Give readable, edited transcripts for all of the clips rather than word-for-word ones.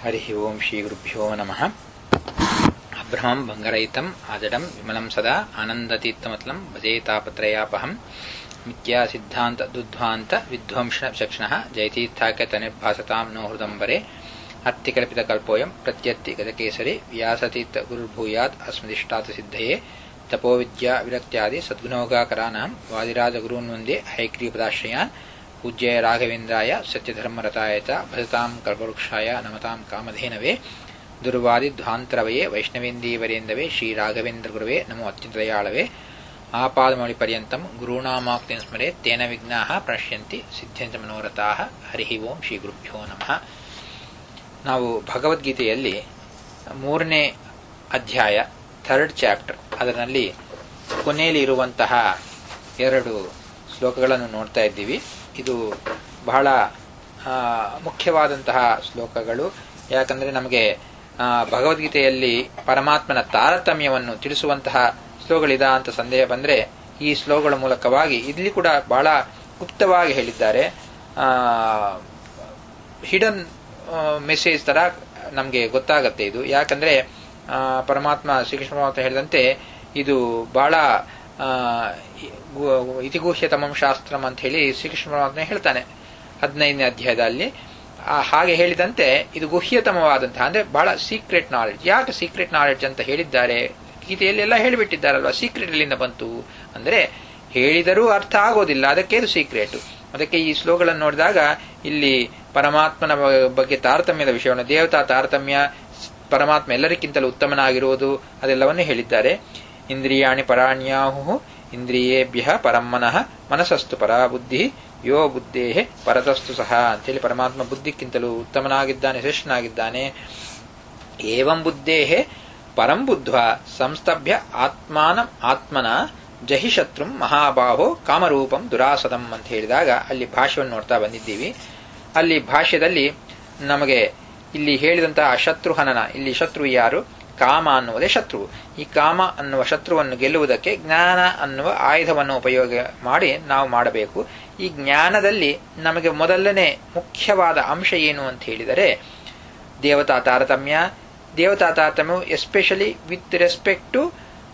ಹರಿ ಓಂ ಶ್ರೀ ಗುರುಭ್ಯೋ ನಮಃ. ಅಭ್ರಮಂ ಭಂಗರಹಿತಂ ಆಜಡಂ ವಿಮಲಂ ಸದಾ ಆನಂದತೀರ್ಥಮತಲಂ ಭಜೇತಾಪತ್ರಯಾಪಹಂ ಮಿಥ್ಯಾ ಸಿದ್ಧಾಂತ ದುಧ್ವಾಂತ ವಿಧ್ವಂಸ ಚಕ್ಷಣಃ ಜಯತೀರ್ಥಾಖ್ಯತನಿರ್ಭಾಸತಾಂ ನೋ ಹೃದಂಬರೆ ಅರ್ಥಿಕಲ್ಪಿತಕಲ್ಪೋಯಂ ಪ್ರತ್ಯರ್ಥಿ ಗತಕೇಸರಿ ವ್ಯಾಸತೀರ್ಥ ಗುರುರ್ಭೂಯಾತ್ ಅಸ್ಮದಿಷ್ಟಾತ ಸಿದ್ಧಯೇ ತಪೋವಿದ್ಯಾ ವಿರಕ್ತ್ಯಾದಿ ಸದ್ಗುಣೋಗಾಕರಾನಹಂ ವಾದಿರಾಜಗುರೂನ್ ವಂದೇ ಹೈಗ್ರೀಪದಾಶ್ರಯಾನ್ ಪೂಜ್ಯ ರಾಘವೇಂದ್ರಾಯ ಸತ್ಯಧರ್ಮರತಾಯ ಚ ಭಜತಾಂ ಕಲ್ಪವೃಕ್ಷಾಯ ನಮತಾಂ ಕಾಮಧೇನವೇ ದುರ್ವಾದಿಧ್ವಾಂತರವಯೇ ವೈಷ್ಣವೇಂದೀವರೇಂದವೇ ಶ್ರೀರಾಘವೇಂದ್ರ ಗುರುವೇ ನಮೋ ಅತ್ಯಂತದಯಾಳವೇ ಆಪಾದಮೌಳಿಪರ್ಯಂತಂ ಗುರುಣಾಮಾಕ್ತಿಂ ಸ್ಮರೆ ತೇನ ವಿಘ್ನಾಃ ಪ್ರಣಶ್ಯಂತಿ ಸಿದ್ಧ್ಯಂತ ಮನೋರಥಾಃ. ಹರಿ ಓಂ ಶ್ರೀ ಗುರುಭ್ಯೋ ನಮಃ. ನಾವು ಭಗವದ್ಗೀತೆಯಲ್ಲಿ 3ನೇ ಅಧ್ಯಾಯ 3rd ಚಾಪ್ಟರ್ ಅದರಲ್ಲಿ ಕೊನೆಯಲ್ಲಿ ಇರುವಂತಹ 2 ಶ್ಲೋಕಗಳನ್ನು ನೋಡ್ತಾ ಇದ್ದೀವಿ. ಇದು ಬಹಳ ಮುಖ್ಯವಾದಂತಹ ಶ್ಲೋಕಗಳು. ಯಾಕಂದರೆ ನಮಗೆ ಭಗವದ್ಗೀತೆಯಲ್ಲಿ ಪರಮಾತ್ಮನ ತಾರತಮ್ಯವನ್ನು ತಿಳಿಸುವಂತಹ ಶ್ಲೋಕಗಳಿದ ಅಂತ ಸಂದೇಹ ಬಂದರೆ ಈ ಶ್ಲೋಕಗಳ ಮೂಲಕವಾಗಿ ಇಲ್ಲಿ ಕೂಡ ಬಹಳ ಗುಪ್ತವಾಗಿ ಹೇಳಿದ್ದಾರೆ. ಹಿಡನ್ ಮೆಸೇಜ್ ತರ ನಮಗೆ ಗೊತ್ತಾಗತ್ತೆ ಇದು. ಯಾಕಂದ್ರೆ ಪರಮಾತ್ಮ ಶ್ರೀಕೃಷ್ಣ ಪರಮಾತ್ಮ ಹೇಳಿದಂತೆ ಇದು ಬಹಳ ಇತಿಗುಹ್ಯತಮಂ ಶಾಸ್ತ್ರಂ ಅಂತ ಹೇಳಿ ಶ್ರೀಕೃಷ್ಣ ಪರಮಾತ್ಮ ಹೇಳ್ತಾನೆ 15ನೇ ಅಧ್ಯಾಯದಲ್ಲಿ. ಹಾಗೆ ಹೇಳಿದಂತೆ ಇದು ಗುಹ್ಯತಮವಾದಂತಹ ಅಂದ್ರೆ ಬಹಳ ಸೀಕ್ರೆಟ್ ನಾಲೆಡ್ಜ್. ಯಾಕೆ ಸೀಕ್ರೆಟ್ ನಾಲೆಡ್ಜ್ ಅಂತ ಹೇಳಿದ್ದಾರೆ? ಗೀತೆಯಲ್ಲೆಲ್ಲ ಹೇಳಿಬಿಟ್ಟಿದ್ದಾರಲ್ವಾ. ಸೀಕ್ರೆಟ್ ಎಲ್ಲಿಂದ ಬಂತು ಅಂದ್ರೆ ಹೇಳಿದರೂ ಅರ್ಥ ಆಗೋದಿಲ್ಲ, ಅದಕ್ಕೆ ಇದು ಸೀಕ್ರೆಟ್. ಅದಕ್ಕೆ ಈ ಶ್ಲೋಕಗಳನ್ನು ನೋಡಿದಾಗ ಇಲ್ಲಿ ಪರಮಾತ್ಮನ ಬಗ್ಗೆ ತಾರತಮ್ಯದ ವಿಷಯವನ್ನು, ದೇವತಾ ತಾರತಮ್ಯ, ಪರಮಾತ್ಮ ಎಲ್ಲರಿಗಿಂತಲೂ ಉತ್ತಮನಾಗಿರುವುದು ಅದೆಲ್ಲವನ್ನೂ ಹೇಳಿದ್ದಾರೆ. ಇಂದ್ರಿಯಾಣಿ ಪರಾಣ್ಯಾಹು ಇಂದ್ರಿಯೇಭ್ಯ ಪರಮ್ಮನಃ ಮನಸಸ್ತು ಪರಾ ಬುದ್ಧಿ ಯೋ ಬುದ್ಧೇಹೆ ಪರತಸ್ತು ಸಹ ಅಂತೇಳಿ ಪರಮಾತ್ಮ ಬುದ್ಧಿಕ್ಕಿಂತಲೂ ಉತ್ತಮನಾಗಿದ್ದಾನೆ, ಶ್ರೇಷ್ಠನಾಗಿದ್ದಾನೆ. ಏವಂ ಬುದ್ಧೇಹೆ ಪರಂ ಬುದ್ಧ್ವಾ ಸಂಸ್ತಭ್ಯ ಆತ್ಮಾನಂ ಆತ್ಮನ ಜಹಿ ಶತ್ರುಂ ಮಹಾಬಾಹೋ ಕಾಮರೂಪಂ ದುರಾಸದಂ ಅಂತ ಹೇಳಿದಾಗ ಅಲ್ಲಿ ಭಾಷ್ಯವನ್ನು ನೋಡ್ತಾ ಬಂದಿದ್ದೀವಿ. ಅಲ್ಲಿ ಭಾಷ್ಯದಲ್ಲಿ ನಮಗೆ ಇಲ್ಲಿ ಹೇಳಿದಂತಹ ಶತ್ರುಹನನ, ಇಲ್ಲಿ ಶತ್ರು ಯಾರು? ಕಾಮ ಅನ್ನುವುದೇ ಶತ್ರು. ಈ ಕಾಮ ಅನ್ನುವ ಶತ್ರುವನ್ನು ಗೆಲ್ಲುವುದಕ್ಕೆ ಜ್ಞಾನ ಅನ್ನುವ ಆಯುಧವನ್ನು ಉಪಯೋಗ ಮಾಡಿ ನಾವು ಮಾಡಬೇಕು. ಈ ಜ್ಞಾನದಲ್ಲಿ ನಮಗೆ ಮೊದಲನೇ ಮುಖ್ಯವಾದ ಅಂಶ ಏನು ಅಂತ ಹೇಳಿದರೆ ದೇವತಾ ತಾರತಮ್ಯ. ದೇವತಾ ತಾರತಮ್ಯವು ಎಸ್ಪೆಷಲಿ ವಿತ್ ರೆಸ್ಪೆಕ್ಟ್ ಟು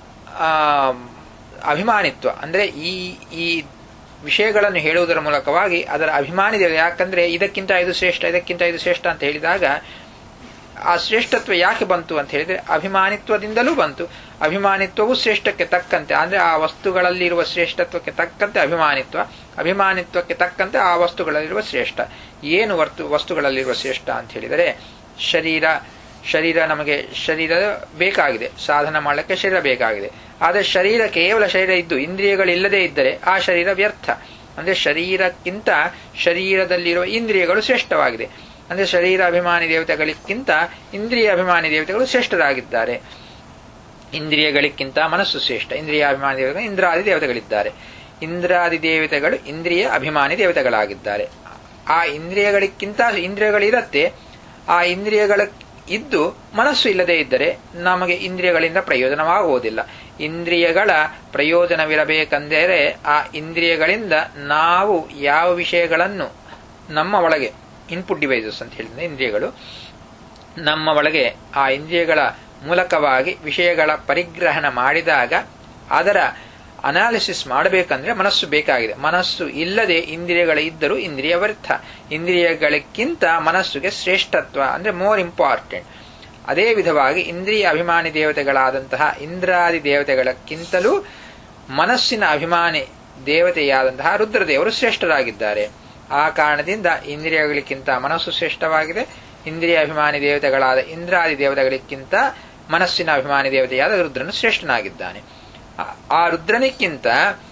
ಅಭಿಮಾನಿತ್ವ. ಅಂದ್ರೆ ಈ ವಿಷಯಗಳನ್ನು ಹೇಳುವುದರ ಮೂಲಕವಾಗಿ ಅದರ ಅಭಿಮಾನಿ ದೇವ. ಯಾಕಂದ್ರೆ ಇದಕ್ಕಿಂತ ಇದು ಶ್ರೇಷ್ಠ, ಇದಕ್ಕಿಂತ ಇದು ಶ್ರೇಷ್ಠ ಅಂತ ಹೇಳಿದಾಗ ಆ ಶ್ರೇಷ್ಠತ್ವ ಯಾಕೆ ಬಂತು ಅಂತ ಹೇಳಿದ್ರೆ ಅಭಿಮಾನಿತ್ವದಿಂದಲೂ ಬಂತು. ಅಭಿಮಾನಿತ್ವವು ಶ್ರೇಷ್ಠಕ್ಕೆ ತಕ್ಕಂತೆ ಅಂದ್ರೆ ಆ ವಸ್ತುಗಳಲ್ಲಿರುವ ಶ್ರೇಷ್ಠತ್ವಕ್ಕೆ ತಕ್ಕಂತೆ ಅಭಿಮಾನಿತ್ವ, ಅಭಿಮಾನಿತ್ವಕ್ಕೆ ತಕ್ಕಂತೆ ಆ ವಸ್ತುಗಳಲ್ಲಿರುವ ಶ್ರೇಷ್ಠ. ಏನು ವಸ್ತುಗಳಲ್ಲಿರುವ ಶ್ರೇಷ್ಠ ಅಂತ ಹೇಳಿದರೆ ಶರೀರ ನಮಗೆ ಶರೀರ ಬೇಕಾಗಿದೆ, ಸಾಧನ ಮಾಡಲಿಕ್ಕೆ ಶರೀರ ಬೇಕಾಗಿದೆ. ಆದರೆ ಶರೀರ ಕೇವಲ ಶರೀರ ಇದ್ದು ಇಂದ್ರಿಯಗಳಿಲ್ಲದೆ ಇದ್ದರೆ ಆ ಶರೀರ ವ್ಯರ್ಥ. ಅಂದ್ರೆ ಶರೀರಕ್ಕಿಂತ ಶರೀರದಲ್ಲಿರುವ ಇಂದ್ರಿಯಗಳು ಶ್ರೇಷ್ಠವಾಗಿದೆ. ಅಂದ್ರೆ ಶರೀರ ಅಭಿಮಾನಿ ದೇವತೆಗಳಿಗಿಂತ ಇಂದ್ರಿಯ ಅಭಿಮಾನಿ ದೇವತೆಗಳು ಶ್ರೇಷ್ಠರಾಗಿದ್ದಾರೆ. ಇಂದ್ರಿಯಗಳಿಗಿಂತ ಮನಸ್ಸು ಶ್ರೇಷ್ಠ. ಇಂದ್ರಿಯ ಅಭಿಮಾನಿ ದೇವತೆಗಳು ಇಂದ್ರಾದಿ ದೇವತೆಗಳಿದ್ದಾರೆ. ಇಂದ್ರಾದಿ ದೇವತೆಗಳು ಇಂದ್ರಿಯ ಅಭಿಮಾನಿ ದೇವತೆಗಳಾಗಿದ್ದಾರೆ. ಆ ಇಂದ್ರಿಯಗಳಿಗಿಂತ ಇಂದ್ರಿಯಗಳಿರತ್ತೆ. ಆ ಇಂದ್ರಿಯಗಳ ಇದ್ದು ಮನಸ್ಸು ಇಲ್ಲದೆ ಇದ್ದರೆ ನಮಗೆ ಇಂದ್ರಿಯಗಳಿಂದ ಪ್ರಯೋಜನವಾಗುವುದಿಲ್ಲ. ಇಂದ್ರಿಯಗಳ ಪ್ರಯೋಜನವಿರಬೇಕೆಂದರೆ ಆ ಇಂದ್ರಿಯಗಳಿಂದ ನಾವು ಯಾವ ವಿಷಯಗಳನ್ನು ನಮ್ಮ ಒಳಗೆ ಇನ್ಪುಟ್ ಡಿವೈಸಸ್ ಅಂತ ಹೇಳಿದ್ರೆ ಇಂದ್ರಿಯಗಳು ನಮ್ಮ ಒಳಗೆ ಆ ಇಂದ್ರಿಯಗಳ ಮೂಲಕವಾಗಿ ವಿಷಯಗಳ ಪರಿಗ್ರಹಣ ಮಾಡಿದಾಗ ಅದರ ಅನಾಲಿಸಿಸ್ ಮಾಡಬೇಕಂದ್ರೆ ಮನಸ್ಸು ಬೇಕಾಗಿದೆ. ಮನಸ್ಸು ಇಲ್ಲದೆ ಇಂದ್ರಿಯಗಳ ಇದ್ದರೂ ಇಂದ್ರಿಯ ವ್ಯರ್ಥ. ಇಂದ್ರಿಯಗಳಿಗಿಂತ ಮನಸ್ಸುಗೆ ಶ್ರೇಷ್ಠತ್ವ ಅಂದ್ರೆ ಮೋರ್ ಇಂಪಾರ್ಟೆಂಟ್. ಅದೇ ವಿಧವಾಗಿ ಇಂದ್ರಿಯ ಅಭಿಮಾನಿ ದೇವತೆಗಳಾದಂತಹ ಇಂದ್ರಾದಿ ದೇವತೆಗಳಕ್ಕಿಂತಲೂ ಮನಸ್ಸಿನ ಅಭಿಮಾನಿ ದೇವತೆಯಾದಂತಹ ರುದ್ರದೇವರು ಶ್ರೇಷ್ಠರಾಗಿದ್ದಾರೆ. ಆ ಕಾರಣದಿಂದ ಇಂದ್ರಿಯಗಳಿಗಿಂತ ಮನಸ್ಸು ಶ್ರೇಷ್ಠವಾಗಿದೆ. ಇಂದ್ರಿಯ ಅಭಿಮಾನಿ ದೇವತೆಗಳಾದ ಇಂದ್ರಾದಿ ದೇವತೆಗಳಿಗಿಂತ ಮನಸ್ಸಿನ ಅಭಿಮಾನಿ ದೇವತೆಯಾದ ರುದ್ರನು ಶ್ರೇಷ್ಠನಾಗಿದ್ದಾನೆ. ಆ ರುದ್ರನಿಕ್ಕಿಂತ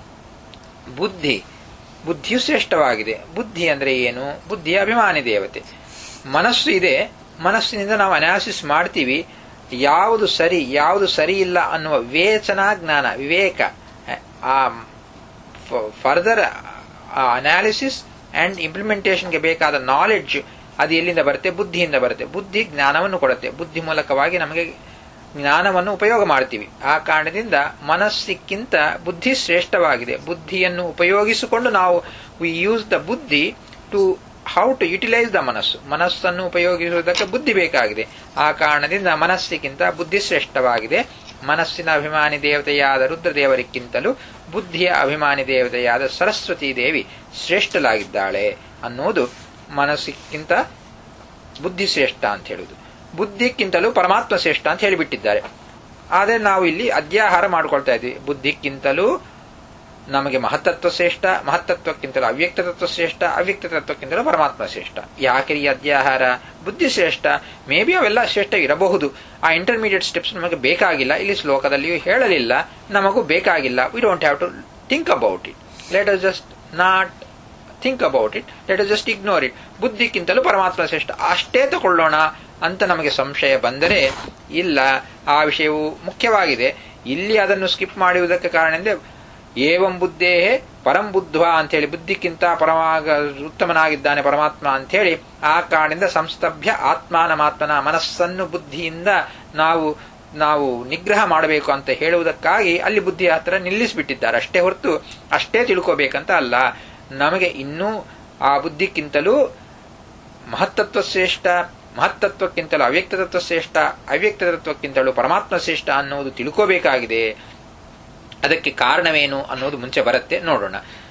ಬುದ್ಧಿಯು ಶ್ರೇಷ್ಠವಾಗಿದೆ. ಬುದ್ಧಿ ಅಂದ್ರೆ ಏನು? ಬುದ್ಧಿಯ ಅಭಿಮಾನಿ ದೇವತೆ. ಮನಸ್ಸು ಇದೆ, ಮನಸ್ಸಿನಿಂದ ನಾವು ಅನಾಲಿಸಿಸ್ ಮಾಡ್ತೀವಿ. ಯಾವುದು ಸರಿ ಯಾವುದು ಸರಿ ಇಲ್ಲ ಅನ್ನುವ ವಿವೇಚನಾ ಜ್ಞಾನ, ವಿವೇಕ, ಆ ಫರ್ದರ್ ಅನಾಲಿಸಿಸ್ ಅಂಡ್ ಇಂಪ್ಲಿಮೆಂಟೇಷನ್ಗೆ ಬೇಕಾದ ನಾಲೆಡ್ಜ್ ಅದು ಎಲ್ಲಿಂದ ಬರುತ್ತೆ? ಬುದ್ಧಿಯಿಂದ ಬರುತ್ತೆ. ಬುದ್ಧಿ ಜ್ಞಾನವನ್ನು ಕೊಡುತ್ತೆ. ಬುದ್ಧಿ ಮೂಲಕವಾಗಿ ನಮಗೆ ಜ್ಞಾನವನ್ನು ಉಪಯೋಗ ಮಾಡ್ತೀವಿ. ಆ ಕಾರಣದಿಂದ ಮನಸ್ಸಿಗಿಂತ ಬುದ್ಧಿ ಶ್ರೇಷ್ಠವಾಗಿದೆ. ಬುದ್ಧಿಯನ್ನು ಉಪಯೋಗಿಸಿಕೊಂಡು ನಾವು ವಿ ಯೂಸ್ ದ ಬುದ್ಧಿ to how to utilise the ಮನಸ್ಸನ್ನು ಉಪಯೋಗಿಸುವುದಕ್ಕೆ ಬುದ್ಧಿ ಬೇಕಾಗಿದೆ. ಆ ಕಾರಣದಿಂದ ಮನಸ್ಸಿಗಿಂತ ಬುದ್ಧಿ ಶ್ರೇಷ್ಠವಾಗಿದೆ. ಮನಸ್ಸಿನ ಅಭಿಮಾನಿ ದೇವತೆಯಾದ ರುದ್ರದೇವರಿಗಿಂತಲೂ ಬುದ್ಧಿಯ ಅಭಿಮಾನಿ ದೇವತೆಯಾದ ಸರಸ್ವತೀ ದೇವಿ ಶ್ರೇಷ್ಠಲಾಗಿದ್ದಾಳೆ ಅನ್ನೋದು ಮನಸ್ಸಿಗಿಂತ ಬುದ್ಧಿ ಶ್ರೇಷ್ಠ ಅಂತ ಹೇಳುವುದು. ಬುದ್ಧಿಕ್ಕಿಂತಲೂ ಪರಮಾತ್ಮ ಶ್ರೇಷ್ಠ ಅಂತ ಹೇಳಿಬಿಟ್ಟಿದ್ದಾರೆ. ಆದರೆ ನಾವು ಇಲ್ಲಿ ಅಧ್ಯಾಹಾರ ಮಾಡ್ಕೊಳ್ತಾ ಇದ್ವಿ. ಬುದ್ಧಿಕ್ಕಿಂತಲೂ ನಮಗೆ ಮಹತ್ತತ್ವ ಶ್ರೇಷ್ಠ, ಮಹತ್ತತ್ವಕ್ಕಿಂತಲೂ ಅವ್ಯಕ್ತ ತತ್ವ ಶ್ರೇಷ್ಠ, ಅವ್ಯಕ್ತ ತತ್ವಕ್ಕಿಂತಲೂ ಪರಮಾತ್ಮ ಶ್ರೇಷ್ಠ. ಯಾಕೆ ಈ ಅಧ್ಯಾಹಾರ? ಬುದ್ಧಿ ಶ್ರೇಷ್ಠ. ಮೇ ಬಿ ಅವೆಲ್ಲ ಶ್ರೇಷ್ಠ ಇರಬಹುದು. ಆ ಇಂಟರ್ಮೀಡಿಯೇಟ್ ಸ್ಟೆಪ್ಸ್ ನಮಗೆ ಬೇಕಾಗಿಲ್ಲ. ಇಲ್ಲಿ ಶ್ಲೋಕದಲ್ಲಿಯೂ ಹೇಳಲಿಲ್ಲ, ನಮಗೂ ಬೇಕಾಗಿಲ್ಲ. We don't have to think about it. Let us just not think about it, let us just ignore it. ಬುದ್ಧಿಕ್ಕಿಂತಲೂ ಪರಮಾತ್ಮ ಶ್ರೇಷ್ಠ ಅಷ್ಟೇ ತಗೊಳ್ಳೋಣ ಅಂತ ನಮಗೆ ಸಂಶಯ ಬಂದರೆ ಇಲ್ಲ, ಆ ವಿಷಯವು ಮುಖ್ಯವಾಗಿದೆ. ಇಲ್ಲಿ ಅದನ್ನು ಸ್ಕಿಪ್ ಮಾಡುವುದಕ್ಕೆ ಕಾರಣ ಅಂದರೆ ಏವಂ ಬುದ್ಧೇಹೇ ಪರಂ ಬುದ್ಧ್ವಾ ಅಂತೇಳಿ, ಬುದ್ಧಿಕ್ಕಿಂತ ಉತ್ತಮನಾಗಿದ್ದಾನೆ ಪರಮಾತ್ಮ ಅಂತೇಳಿ, ಆ ಕಾರಣದಿಂದ ಸಂಸ್ತಭ್ಯ ಆತ್ಮಾನಮಾತ್ಮನ, ಮನಸ್ಸನ್ನು ಬುದ್ಧಿಯಿಂದ ನಾವು ನಿಗ್ರಹ ಮಾಡಬೇಕು ಅಂತ ಹೇಳುವುದಕ್ಕಾಗಿ ಅಲ್ಲಿ ಬುದ್ಧಿ ಹತ್ರ ನಿಲ್ಲಿಸಿಬಿಟ್ಟಿದ್ದಾರೆ ಅಷ್ಟೇ ಹೊರತು ಅಷ್ಟೇ ತಿಳ್ಕೋಬೇಕಂತ ಅಲ್ಲ. ನಮಗೆ ಇನ್ನೂ ಆ ಬುದ್ಧಿಕ್ಕಿಂತಲೂ ಮಹತ್ತತ್ವ ಶ್ರೇಷ್ಠ, ಮಹತ್ತತ್ವಕ್ಕಿಂತಲೂ ಅವ್ಯಕ್ತ ತತ್ವ ಶ್ರೇಷ್ಠ, ಅವ್ಯಕ್ತ ತತ್ವಕ್ಕಿಂತಲೂ ಪರಮಾತ್ಮ ಶ್ರೇಷ್ಠ ಅನ್ನೋದು ತಿಳ್ಕೋಬೇಕಾಗಿದೆ. ಅದಕ್ಕೆ ಕಾರಣವೇನು ಅನ್ನೋದು ಮುಂಚೆ ಬರುತ್ತೆ, ನೋಡೋಣ.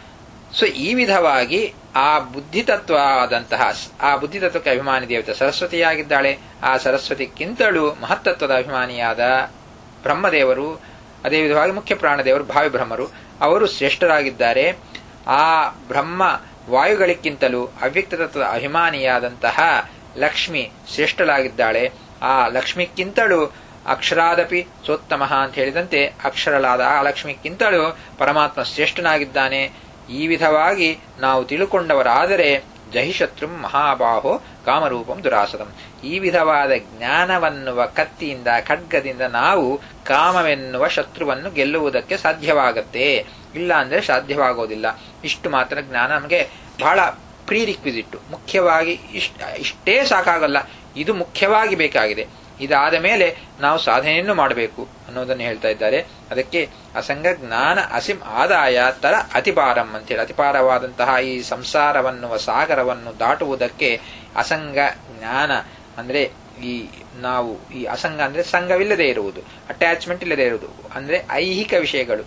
ಸೊ ಈ ವಿಧವಾಗಿ ಆ ಬುದ್ಧಿತತ್ವವಾದಂತಹ ಆ ಬುದ್ಧಿತತ್ವಕ್ಕೆ ಅಭಿಮಾನಿ ದೇವತೆ ಸರಸ್ವತಿಯಾಗಿದ್ದಾಳೆ. ಆ ಸರಸ್ವತಿಗಿಂತಲೂ ಮಹತ್ತತ್ವದ ಅಭಿಮಾನಿಯಾದ ಬ್ರಹ್ಮದೇವರು, ಅದೇ ವಿಧವಾಗಿ ಮುಖ್ಯ ಪ್ರಾಣದೇವರು ಭಾವಿ ಬ್ರಹ್ಮರು, ಅವರು ಶ್ರೇಷ್ಠರಾಗಿದ್ದಾರೆ. ಆ ಬ್ರಹ್ಮ ವಾಯುಗಳಿಗಿಂತಲೂ ಅವ್ಯಕ್ತ ತತ್ವದ ಅಭಿಮಾನಿಯಾದಂತಹ ಲಕ್ಷ್ಮಿ ಶ್ರೇಷ್ಠಲಾಗಿದ್ದಾಳೆ. ಆ ಲಕ್ಷ್ಮಿಗಿಂತಲೂ ಅಕ್ಷರಾದಪಿ ಸೋತ್ತಮ ಅಂತ ಹೇಳಿದಂತೆ ಅಕ್ಷರಲಾದ ಆ ಲಕ್ಷ್ಮಿಗಿಂತಲೂ ಪರಮಾತ್ಮ ಶ್ರೇಷ್ಠನಾಗಿದ್ದಾನೆ. ಈ ವಿಧವಾಗಿ ನಾವು ತಿಳುಕೊಂಡವರಾದರೆ ಜಹಿಶತ್ರುಂ ಮಹಾಬಾಹೋ ಕಾಮರೂಪಂ ದುರಾಸದಂ. ಈ ವಿಧವಾದ ಜ್ಞಾನವನ್ನುವ ಕತ್ತಿಯಿಂದ, ಖಡ್ಗದಿಂದ ನಾವು ಕಾಮವೆನ್ನುವ ಶತ್ರುವನ್ನು ಗೆಲ್ಲುವುದಕ್ಕೆ ಸಾಧ್ಯವಾಗತ್ತೆ. ಇಲ್ಲ ಅಂದರೆ ಸಾಧ್ಯವಾಗೋದಿಲ್ಲ. ಇಷ್ಟು ಮಾತ್ರ ಜ್ಞಾನ ನಮಗೆ ಬಹಳ ಪ್ರೀರಿಕ್ವಿಸಿಟ್ಟು. ಮುಖ್ಯವಾಗಿ ಇಷ್ಟೇ ಸಾಕಾಗಲ್ಲ, ಇದು ಮುಖ್ಯವಾಗಿ ಬೇಕಾಗಿದೆ. ಇದಾದ ಮೇಲೆ ನಾವು ಸಾಧನೆಯನ್ನು ಮಾಡಬೇಕು ಅನ್ನೋದನ್ನು ಹೇಳ್ತಾ ಇದ್ದಾರೆ. ಅದಕ್ಕೆ ಅಸಂಗ ಜ್ಞಾನ ಅಸಿಂ ಆದಾಯ ತರ ಅತಿಪಾರಂ ಅಂತೇಳಿ, ಅತಿಪಾರವಾದಂತಹ ಈ ಸಂಸಾರವನ್ನುವ ಸಾಗರವನ್ನು ದಾಟುವುದಕ್ಕೆ ಅಸಂಗ ಜ್ಞಾನ ಅಂದ್ರೆ ನಾವು ಈ ಅಸಂಗ ಅಂದ್ರೆ ಸಂಘವಿಲ್ಲದೆ ಇರುವುದು, ಅಟ್ಯಾಚ್ಮೆಂಟ್ ಇಲ್ಲದೆ ಇರುವುದು, ಅಂದ್ರೆ ಐಹಿಕ ವಿಷಯಗಳು,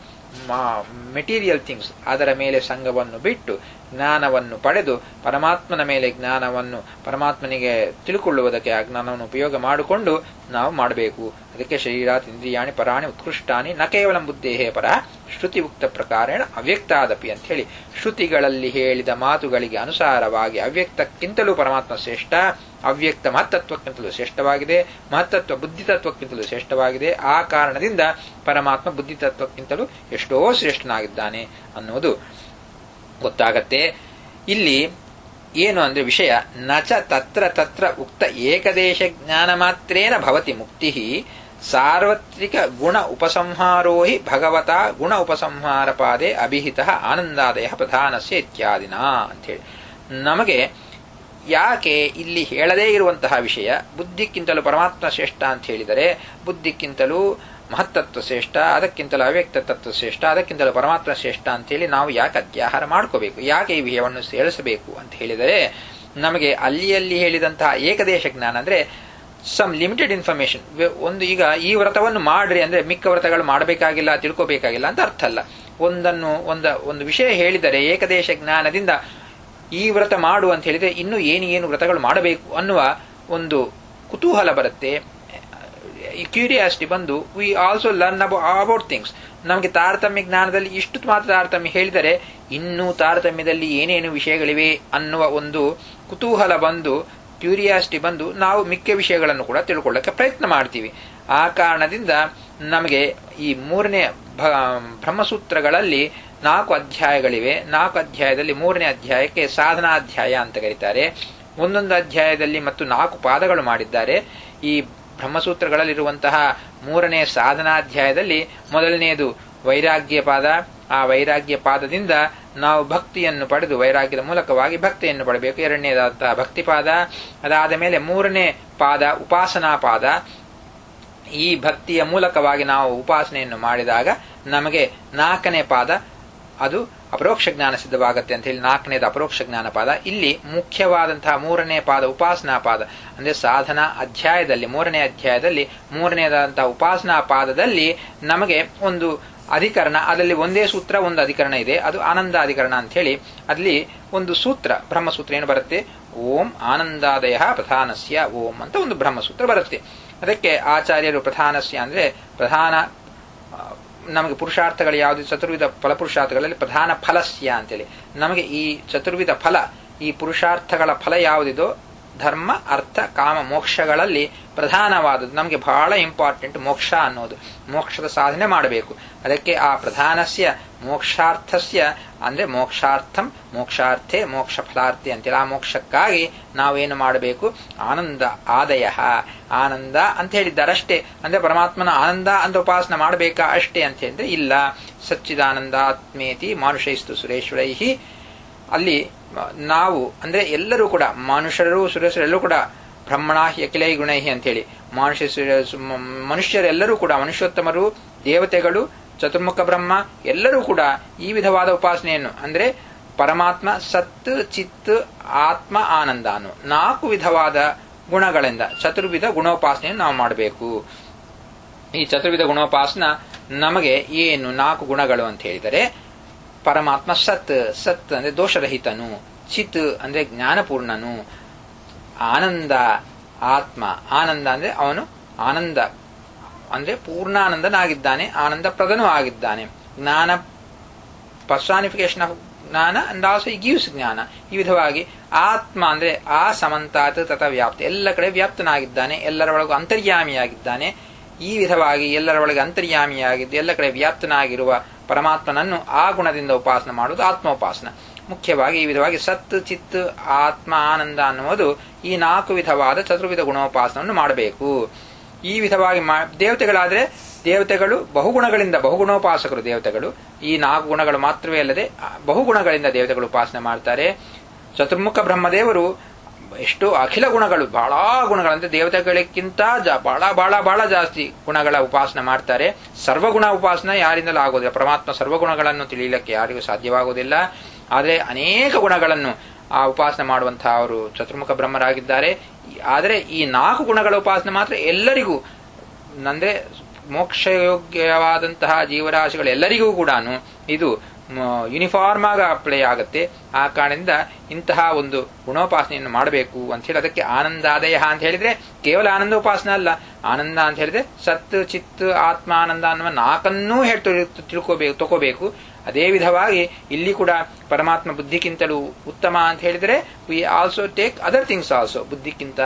ಮೆಟೀರಿಯಲ್ ಥಿಂಗ್ಸ್, ಅದರ ಮೇಲೆ ಸಂಘವನ್ನು ಬಿಟ್ಟು ಜ್ಞಾನವನ್ನು ಪಡೆದು ಪರಮಾತ್ಮನ ಮೇಲೆ ಜ್ಞಾನವನ್ನು, ಪರಮಾತ್ಮನಿಗೆ ತಿಳ್ಕೊಳ್ಳುವುದಕ್ಕೆ ಆ ಜ್ಞಾನವನ್ನು ಉಪಯೋಗ ಮಾಡಿಕೊಂಡು ನಾವು ಮಾಡಬೇಕು. ಅದಕ್ಕೆ ಶರೀರಾತ್ ಇಂದ್ರಿಯಾಣಿ ಪರಾಣಿ ಉತ್ಕೃಷ್ಟಾನಿ ನ ಕೇವಲ ಬುದ್ಧೇಹೇ ಪರ ಶ್ರುತಿ ಉಕ್ತ ಪ್ರಕಾರೇಣ ಅವ್ಯಕ್ತಾದಪಿ ಅಂತ ಹೇಳಿ, ಶ್ರುತಿಗಳಲ್ಲಿ ಹೇಳಿದ ಮಾತುಗಳಿಗೆ ಅನುಸಾರವಾಗಿ ಅವ್ಯಕ್ತಕ್ಕಿಂತಲೂ ಪರಮಾತ್ಮ ಶ್ರೇಷ್ಠ, ಅವ್ಯಕ್ತ ಮಹತ್ತತ್ವಕ್ಕಿಂತಲೂ ಶ್ರೇಷ್ಠವಾಗಿದೆ, ಮಹತ್ತತ್ವ ಬುದ್ಧಿತತ್ವಕ್ಕಿಂತಲೂ ಶ್ರೇಷ್ಠವಾಗಿದೆ. ಆ ಕಾರಣದಿಂದ ಪರಮಾತ್ಮ ಬುದ್ಧಿತತ್ವಕ್ಕಿಂತಲೂ ಎಷ್ಟೋ ಶ್ರೇಷ್ಠನಾಗಿದ್ದಾನೆ ಅನ್ನೋದು ಗೊತ್ತಾಗತ್ತೆ. ಇಲ್ಲಿ ಏನು ಅಂದ್ರೆ ವಿಷಯ, ನಚ ತತ್ರ ತತ್ರ ಉಕ್ತ ಏಕದೇಶ ಜ್ಞಾನ ಮಾತ್ರೇನ ಭವತಿ ಮುಕ್ತಿ ಸಾರ್ವತ್ರಿಕ ಗುಣ ಉಪಸಂಹಾರೋ ಹಿ ಭಗವತ ಗುಣ ಉಪಸಂಹಾರ ಪಾದೆ ಅಭಿಹಿತ ಆನಂದಾದಯ ಪ್ರಧಾನಸ್ಯ ಇತ್ಯಾದಿನ ಅಂಥೇಳಿ. ನಮಗೆ ಯಾಕೆ ಇಲ್ಲಿ ಹೇಳದೇ ಇರುವಂತಹ ವಿಷಯ, ಬುದ್ಧಿಕ್ಕಿಂತಲೂ ಪರಮಾತ್ಮ ಶ್ರೇಷ್ಠ ಅಂತ ಹೇಳಿದರೆ, ಬುದ್ಧಿಕ್ಕಿಂತಲೂ ಮಹತ್ತತ್ವ ಶ್ರೇಷ್ಠ, ಅದಕ್ಕಿಂತಲೂ ಅವ್ಯಕ್ತ ತತ್ವ ಶ್ರೇಷ್ಠ, ಅದಕ್ಕಿಂತಲೂ ಪರಮಾತ್ಮ ಶ್ರೇಷ್ಠ ಅಂತೇಳಿ ನಾವು ಯಾಕೆ ಅಧ್ಯಾಹಾರ ಮಾಡ್ಕೋಬೇಕು, ಯಾಕೆ ಈ ವಿಷಯವನ್ನು ಸೇರಿಸಬೇಕು ಅಂತ ಹೇಳಿದರೆ, ನಮಗೆ ಅಲ್ಲಿ ಹೇಳಿದಂತಹ ಏಕದೇಶ ಜ್ಞಾನ ಅಂದ್ರೆ ಸಮ್ ಲಿಮಿಟೆಡ್ ಇನ್ಫಾರ್ಮೇಶನ್. ಈಗ ಈ ವ್ರತವನ್ನು ಮಾಡ್ರಿ ಅಂದ್ರೆ ಮಿಕ್ಕ ವ್ರತಗಳು ಮಾಡಬೇಕಾಗಿಲ್ಲ, ತಿಳ್ಕೋಬೇಕಾಗಿಲ್ಲ ಅಂತ ಅರ್ಥ ಅಲ್ಲ. ಒಂದು ವಿಷಯ ಹೇಳಿದರೆ ಏಕದೇಶ ಜ್ಞಾನದಿಂದ ಈ ವ್ರತ ಮಾಡು ಅಂತ ಹೇಳಿದ್ರೆ ಇನ್ನು ಏನು ವ್ರತಗಳು ಮಾಡಬೇಕು ಅನ್ನುವ ಒಂದು ಕುತೂಹಲ ಬರುತ್ತೆ, ಕ್ಯೂರಿಯಾಸಿಟಿ ಬಂದು we also learn about things. ನಮಗೆ ತಾರತಮ್ಯ ಜ್ಞಾನದಲ್ಲಿ ಇಷ್ಟು ಮಾತ್ರ ತಾರತಮ್ಯ ಹೇಳಿದರೆ ಇನ್ನೂ ತಾರತಮ್ಯದಲ್ಲಿ ಏನೇನು ವಿಷಯಗಳಿವೆ ಅನ್ನುವ ಒಂದು ಕುತೂಹಲ ಬಂದು, ಕ್ಯೂರಿಯಾಸಿಟಿ ಬಂದು ನಾವು ಮಿಕ್ಕ ವಿಷಯಗಳನ್ನು ಕೂಡ ತಿಳ್ಕೊಳ್ಳಕ್ಕೆ ಪ್ರಯತ್ನ ಮಾಡ್ತೀವಿ. ಆ ಕಾರಣದಿಂದ ನಮಗೆ ಈ 3ನೇ ಬ್ರಹ್ಮಸೂತ್ರಗಳಲ್ಲಿ 4 ಅಧ್ಯಾಯಗಳಿವೆ. 4 ಅಧ್ಯಾಯದಲ್ಲಿ 3ನೇ ಅಧ್ಯಾಯಕ್ಕೆ ಸಾಧನಾಧ್ಯಾಯ ಅಂತ ಕರೀತಾರೆ. ಒಂದೊಂದು ಅಧ್ಯಾಯದಲ್ಲಿ ಮತ್ತು 4 ಪಾದಗಳು ಮಾಡಿದ್ದಾರೆ. ಈ ಬ್ರಹ್ಮಸೂತ್ರಗಳಲ್ಲಿರುವಂತಹ 3ನೇ ಸಾಧನಾಧ್ಯಾಯದಲ್ಲಿ ಮೊದಲನೆಯದು ವೈರಾಗ್ಯ ಪಾದ. ಆ ವೈರಾಗ್ಯ ಪಾದದಿಂದ ನಾವು ಭಕ್ತಿಯನ್ನು ಪಡೆದು ವೈರಾಗ್ಯದ ಮೂಲಕವಾಗಿ ಭಕ್ತಿಯನ್ನು ಪಡೆಯಬೇಕು. 2ನೇದಾದಂತಹ ಭಕ್ತಿ ಪಾದ. ಅದಾದ ಮೇಲೆ 3ನೇ ಪಾದ ಉಪಾಸನಾ ಪಾದ. ಈ ಭಕ್ತಿಯ ಮೂಲಕವಾಗಿ ನಾವು ಉಪಾಸನೆಯನ್ನು ಮಾಡಿದಾಗ ನಮಗೆ 4ನೇ ಪಾದ ಅದು ಅಪರೋಕ್ಷ ಜ್ಞಾನ ಸಿದ್ಧವಾಗುತ್ತೆ ಅಂತ ಹೇಳಿ 4ನೇದು ಅಪರೋಕ್ಷ ಜ್ಞಾನ ಪಾದ. ಇಲ್ಲಿ ಮುಖ್ಯವಾದಂತಹ 3ನೇ ಪಾದ ಉಪಾಸನಾ ಪಾದ ಅಂದ್ರೆ ಸಾಧನಾ ಅಧ್ಯಾಯದಲ್ಲಿ 3ನೇ ಅಧ್ಯಾಯದಲ್ಲಿ 3ನೇದಾದಂತಹ ಉಪಾಸನಾ ಪಾದದಲ್ಲಿ ನಮಗೆ ಒಂದು ಅಧಿಕರಣ, ಅದರಲ್ಲಿ ಒಂದೇ ಸೂತ್ರ ಒಂದು ಅಧಿಕರಣ ಇದೆ, ಅದು ಆನಂದ ಅಧಿಕರಣ ಅಂತ ಹೇಳಿ ಅಲ್ಲಿ ಒಂದು ಸೂತ್ರ ಬ್ರಹ್ಮಸೂತ್ರ ಏನು ಬರುತ್ತೆ, ಓಂ ಆನಂದಾದಯ ಪ್ರಧಾನಸ್ಯ ಓಂ ಅಂತ ಒಂದು ಬ್ರಹ್ಮಸೂತ್ರ ಬರುತ್ತೆ. ಅದಕ್ಕೆ ಆಚಾರ್ಯರು ಪ್ರಧಾನಸ್ಯ ಅಂದ್ರೆ ಪ್ರಧಾನ ನಮಗೆ ಪುರುಷಾರ್ಥಗಳು ಯಾವುದು, ಚತುರ್ವಿಧ ಫಲಪುರುಷಾರ್ಥಗಳಲ್ಲಿ ಪ್ರಧಾನ ಫಲಸ್ಯ ಅಂತೇಳಿ ನಮಗೆ ಈ ಚತುರ್ವಿಧ ಫಲ, ಈ ಪುರುಷಾರ್ಥಗಳ ಫಲ ಯಾವುದಿದೋ ಧರ್ಮ ಅರ್ಥ ಕಾಮ ಮೋಕ್ಷಗಳಲ್ಲಿ ಪ್ರಧಾನವಾದದ್ದು, ನಮಗೆ ಬಹಳ ಇಂಪಾರ್ಟೆಂಟ್ ಮೋಕ್ಷ ಅನ್ನೋದು, ಮೋಕ್ಷದ ಸಾಧನೆ ಮಾಡಬೇಕು. ಅದಕ್ಕೆ ಆ ಪ್ರಧಾನಸ್ಯ ಮೋಕ್ಷಾರ್ಥಸ್ಯ ಅಂದ್ರೆ ಮೋಕ್ಷಾರ್ಥಂ ಮೋಕ್ಷಾರ್ಥೆ ಮೋಕ್ಷ ಫಲಾರ್ಥಿ ಅಂತೇಳಿ ಆ ಮೋಕ್ಷಕ್ಕಾಗಿ ನಾವೇನು ಮಾಡಬೇಕು, ಆನಂದ ಆದಯ ಆನಂದ ಅಂತ ಹೇಳಿದ್ದಾರಷ್ಟೇ. ಅಂದ್ರೆ ಪರಮಾತ್ಮನ ಆನಂದ ಅಂತ ಉಪಾಸನ ಮಾಡಬೇಕಾ ಅಷ್ಟೇ ಅಂತ ಹೇಳಿದ್ರೆ ಇಲ್ಲ. ಸಚ್ಚಿದಾನಂದಾತ್ಮೇತಿ ಮಾನುಷೈಸ್ತು ಸುರೇಶ್ವರೈಹಿ, ಅಲ್ಲಿ ನಾವು ಅಂದ್ರೆ ಎಲ್ಲರೂ ಕೂಡ ಮನುಷ್ಯರು ಸುರೇಶ್ವರೆಲ್ಲರೂ ಕೂಡ ಬ್ರಹ್ಮಣಾಹಿ ಅಖಿಲೈ ಗುಣೈಹಿ ಅಂತೇಳಿ ಮನುಷ್ಯರೆಲ್ಲರೂ ಕೂಡ ಮನುಷ್ಯೋತ್ತಮರು ದೇವತೆಗಳು ಚತುರ್ಮುಖ ಬ್ರಹ್ಮ ಎಲ್ಲರೂ ಕೂಡ ಈ ವಿಧವಾದ ಉಪಾಸನೆಯನ್ನು ಅಂದ್ರೆ ಪರಮಾತ್ಮ ಸತ್ ಚಿತ್ ಆತ್ಮ ಆನಂದ ಅನ್ನೋ 4 ವಿಧವಾದ ಗುಣಗಳಿಂದ ಚತುರ್ವಿಧ ಗುಣೋಪಾಸನೆಯನ್ನು ನಾವು ಮಾಡಬೇಕು. ಈ ಚತುರ್ವಿಧ ಗುಣೋಪಾಸನ ನಮಗೆ ಏನು 4 ಗುಣಗಳು ಅಂತ ಹೇಳಿದರೆ, ಪರಮಾತ್ಮ ಸತ್, ಸತ್ ಅಂದ್ರೆ ದೋಷರಹಿತನು, ಚಿತ್ ಅಂದ್ರೆ ಜ್ಞಾನಪೂರ್ಣನು, ಆನಂದ ಆತ್ಮ, ಆನಂದ ಅಂದ್ರೆ ಅವನು ಆನಂದ ಅಂದ್ರೆ ಪೂರ್ಣಾನಂದನಾಗಿದ್ದಾನೆ, ಆನಂದ ಪ್ರದನೂ ಆಗಿದ್ದಾನೆ, ಜ್ಞಾನ ಪರ್ಸಾನಿಫಿಕೇಶನ್ ಆಫ್ ಜ್ಞಾನ ಅಂಡ್ ಆಲ್ಸೋ ಗಿವ್ಸ್ ಜ್ಞಾನ. ಈ ವಿಧವಾಗಿ ಆತ್ಮ ಅಂದ್ರೆ ಆ ಸಮಂತಾತ್ ತಥ ವ್ಯಾಪ್ತಿ, ಎಲ್ಲ ಕಡೆ ವ್ಯಾಪ್ತನಾಗಿದ್ದಾನೆ, ಎಲ್ಲರ ಒಳಗೂ ಅಂತರ್ಯಾಮಿಯಾಗಿದ್ದಾನೆ. ಈ ವಿಧವಾಗಿ ಎಲ್ಲರ ಒಳಗೆ ಅಂತರ್ಯಾಮಿಯಾಗಿದ್ದು ಎಲ್ಲ ಕಡೆ ವ್ಯಾಪ್ತನಾಗಿರುವ ಪರಮಾತ್ಮನನ್ನು ಆ ಗುಣದಿಂದ ಉಪಾಸನ ಮಾಡುವುದು ಆತ್ಮೋಪಾಸನ. ಮುಖ್ಯವಾಗಿ ಈ ವಿಧವಾಗಿ ಸತ್ ಚಿತ್ ಆತ್ಮ ಆನಂದ ಅನ್ನುವುದು ಈ 4 ವಿಧವಾದ ಚತುರ್ವಿಧ ಗುಣೋಪಾಸನವನ್ನು ಮಾಡಬೇಕು. ಈ ವಿಧವಾಗಿ ದೇವತೆಗಳಾದ್ರೆ ದೇವತೆಗಳು ಬಹುಗುಣಗಳಿಂದ ಬಹುಗುಣೋಪಾಸಕರು ದೇವತೆಗಳು, ಈ 4 ಗುಣಗಳು ಮಾತ್ರವೇ ಅಲ್ಲದೆ ಬಹುಗುಣಗಳಿಂದ ದೇವತೆಗಳು ಉಪಾಸನೆ ಮಾಡ್ತಾರೆ. ಚತುರ್ಮುಖ ಬ್ರಹ್ಮದೇವರು ಎಷ್ಟೋ ಅಖಿಲ ಗುಣಗಳು ಬಹಳ ಗುಣಗಳಂತೆ ದೇವತೆಗಳಿಗಿಂತ ಬಹಳ ಜಾಸ್ತಿ ಗುಣಗಳ ಉಪಾಸನೆ ಮಾಡ್ತಾರೆ. ಸರ್ವಗುಣ ಉಪಾಸನೆ ಯಾರಿಂದಲೂ ಆಗೋದಿಲ್ಲ, ಪರಮಾತ್ಮ ಸರ್ವಗುಣಗಳನ್ನು ತಿಳಿಯಲಿಕ್ಕೆ ಯಾರಿಗೂ ಸಾಧ್ಯವಾಗುವುದಿಲ್ಲ. ಆದರೆ ಅನೇಕ ಗುಣಗಳನ್ನು ಆ ಉಪಾಸನೆ ಮಾಡುವಂತಹ ಅವರು ಚತುರ್ಮುಖ ಬ್ರಹ್ಮರಾಗಿದ್ದಾರೆ. ಆದರೆ ಈ 4 ಗುಣಗಳ ಉಪಾಸನೆ ಮಾತ್ರ ಎಲ್ಲರಿಗೂ ಅಂದ್ರೆ ಮೋಕ್ಷಯೋಗ್ಯವಾದಂತಹ ಜೀವರಾಶಿಗಳೆಲ್ಲರಿಗೂ ಕೂಡ ಇದು ಯೂನಿಫಾರ್ಮ್ ಆಗಿ ಅಪ್ಲೈ ಆಗುತ್ತೆ. ಆ ಕಾರಣದಿಂದ ಇಂತಹ ಒಂದು ಗುಣೋಪಾಸನೆಯನ್ನು ಮಾಡಬೇಕು ಅಂತ ಹೇಳಿ ಅದಕ್ಕೆ ಆನಂದಾದಯ ಅಂತ ಹೇಳಿದ್ರೆ ಕೇವಲ ಆನಂದ ಉಪಾಸನೆ ಅಲ್ಲ, ಆನಂದ ಅಂತ ಹೇಳಿದ್ರೆ ಸತ್ ಚಿತ್ ಆತ್ಮ ಆನಂದ ಅನ್ನುವ 4ಅನ್ನೂ ತಗೋಬೇಕು. ಅದೇ ವಿಧವಾಗಿ ಇಲ್ಲಿ ಕೂಡ ಪರಮಾತ್ಮ ಬುದ್ಧಿಗಿಂತಲೂ ಉತ್ತಮ ಅಂತ ಹೇಳಿದ್ರೆ we also take other things also. ಬುದ್ಧಿಗಿಂತ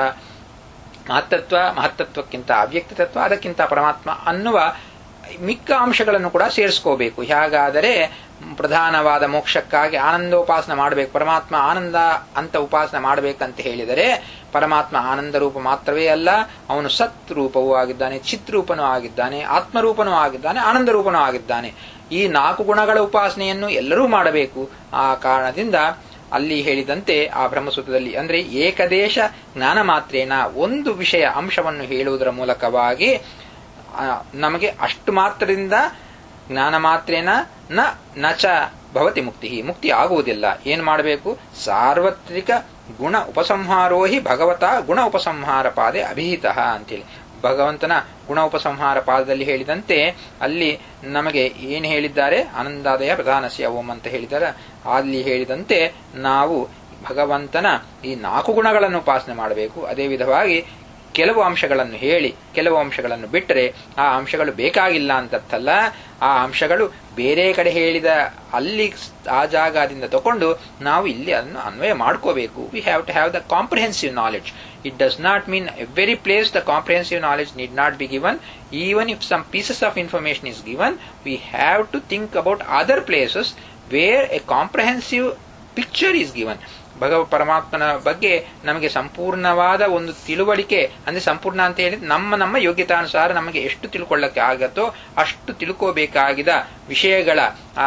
ಮಹತ್ತತ್ವಕ್ಕಿಂತ ಅವ್ಯಕ್ತತ್ವ, ಅದಕ್ಕಿಂತ ಪರಮಾತ್ಮ ಅನ್ನುವ ಮಿಕ್ಕ ಅಂಶಗಳನ್ನು ಕೂಡ ಸೇರಿಸ್ಕೋಬೇಕು. ಹೇಗಾದರೆ ಪ್ರಧಾನವಾದ ಮೋಕ್ಷಕ್ಕಾಗಿ ಆನಂದೋಪಾಸನೆ ಮಾಡಬೇಕು, ಪರಮಾತ್ಮ ಆನಂದ ಅಂತ ಉಪಾಸನೆ ಮಾಡಬೇಕಂತ ಹೇಳಿದರೆ ಪರಮಾತ್ಮ ಆನಂದ ರೂಪ ಮಾತ್ರವೇ ಅಲ್ಲ, ಅವನು ಸತ್ ರೂಪವೂ ಆಗಿದ್ದಾನೆ, ಚಿತ್ ರೂಪನೂ ಆಗಿದ್ದಾನೆ, ಆತ್ಮರೂಪನೂ ಆಗಿದ್ದಾನೆ, ಆನಂದ ರೂಪನೂ ಆಗಿದ್ದಾನೆ. ಈ 4 ಗುಣಗಳ ಉಪಾಸನೆಯನ್ನು ಎಲ್ಲರೂ ಮಾಡಬೇಕು. ಆ ಕಾರಣದಿಂದ ಅಲ್ಲಿ ಹೇಳಿದಂತೆ ಆ ಬ್ರಹ್ಮಸೂತ್ರದಲ್ಲಿ ಅಂದ್ರೆ ಏಕದೇಶ ಜ್ಞಾನ ಮಾತ್ರೇನ ಒಂದು ವಿಷಯ ಅಂಶವನ್ನು ಹೇಳುವುದರ ಮೂಲಕವಾಗಿ ನಮಗೆ ಅಷ್ಟು ಮಾತ್ರದಿಂದ ಜ್ಞಾನ ಮಾತ್ರೇನ ನಚ ಭವತಿ ಮುಕ್ತಿ ಆಗುವುದಿಲ್ಲ. ಏನು ಮಾಡಬೇಕು, ಸಾರ್ವತ್ರಿಕ ಗುಣ ಉಪಸಂಹಾರೋ ಹಿ ಭಗವತ ಗುಣ ಉಪಸಂಹಾರ ಪಾದೆ ಅಭಿಹಿತ ಅಂತೇಳಿ ಭಗವಂತನ ಗುಣ ಉಪಸಂಹಾರ ಪಾದದಲ್ಲಿ ಹೇಳಿದಂತೆ ಅಲ್ಲಿ ನಮಗೆ ಏನು ಹೇಳಿದ್ದಾರೆ, ಆನಂದಾದಯ ಪ್ರಧಾನಸ್ಯ ಓಂ ಅಂತ ಹೇಳಿದ್ದಾರೆ. ಅಲ್ಲಿ ಹೇಳಿದಂತೆ ನಾವು ಭಗವಂತನ ಈ 4 ಗುಣಗಳನ್ನು ಉಪಾಸನೆ ಮಾಡಬೇಕು. ಅದೇ ವಿಧವಾಗಿ ಕೆಲವು ಅಂಶಗಳನ್ನು ಹೇಳಿ ಕೆಲವು ಅಂಶಗಳನ್ನು ಬಿಟ್ಟರೆ ಆ ಅಂಶಗಳು ಬೇಕಾಗಿಲ್ಲ ಅಂತರ್ಥಲ್ಲ. ಆ ಅಂಶಗಳು ಬೇರೆ ಕಡೆ ಹೇಳಿದ ಅಲ್ಲಿ ಆ ಜಾಗದಿಂದ ತಗೊಂಡು ನಾವು ಇಲ್ಲಿ ಅದನ್ನು ಅನ್ವಯ ಮಾಡ್ಕೋಬೇಕು. We have to have the comprehensive knowledge. It does not mean every place the comprehensive knowledge need not be given. Even if some pieces of information is given, we have to think about other places where a comprehensive picture is given. ಪರಮಾತ್ಮನ ಬಗ್ಗೆ ನಮಗೆ ಸಂಪೂರ್ಣವಾದ ಒಂದು ತಿಳುವಳಿಕೆ ಅಂದ್ರೆ ಸಂಪೂರ್ಣ ಅಂತ ಹೇಳಿ ನಮ್ಮ ಯೋಗ್ಯತಾನುಸಾರ ನಮಗೆ ಎಷ್ಟು ತಿಳ್ಕೊಳ್ಳಕ್ಕೆ ಆಗತ್ತೋ ಅಷ್ಟು ತಿಳ್ಕೋಬೇಕಾಗಿದ ವಿಷಯಗಳ ಆ